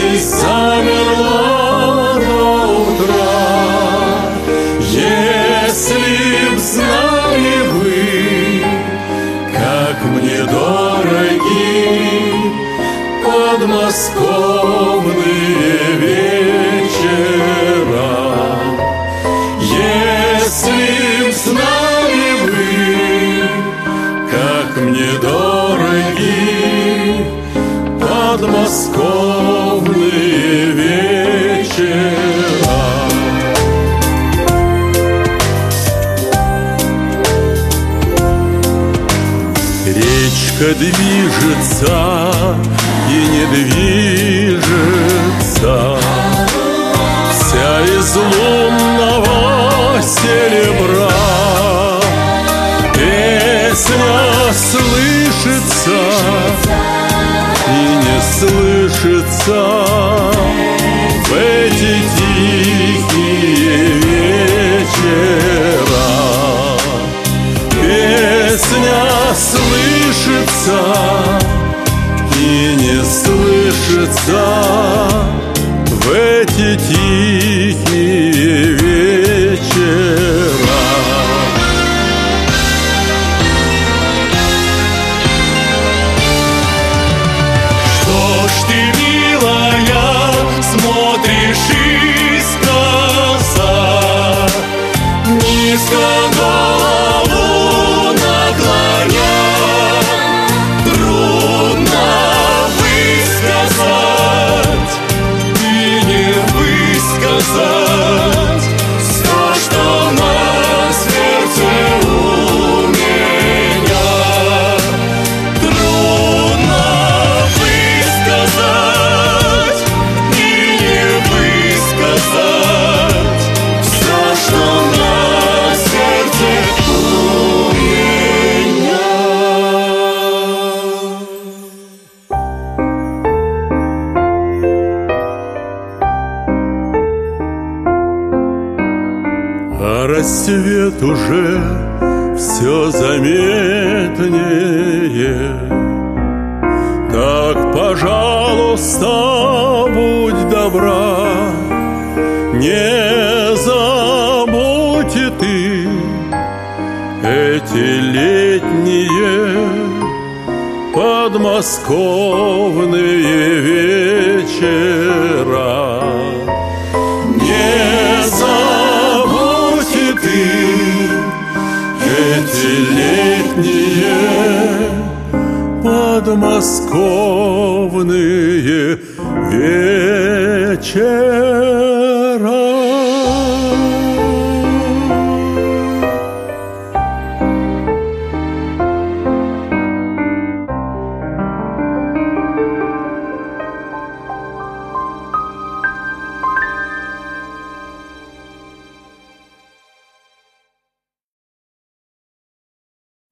здесь замерла до утра. Если б знали вы, как мне дороги подмосковные вечера. Если б знали вы, как мне дороги подмосковные вечера. Речка движется и не движется, вся из лунного серебра. Песня слышится и не слышится в эти тихие вечера. Песня слышится и не слышится в эти тихие вечера. Что ж ты, милая, смотришь искоса, низко голову наклоня? Трудно высказать и не высказать все, что на сердце у меня. Трудно высказать и не высказать все, что на сердце у меня. А рассвет уже все заметнее. Так, пожалуйста, будь добра, не забудь и ты эти летние подмосковные вечера. Не забудь и ты эти летние подмосковные вечера.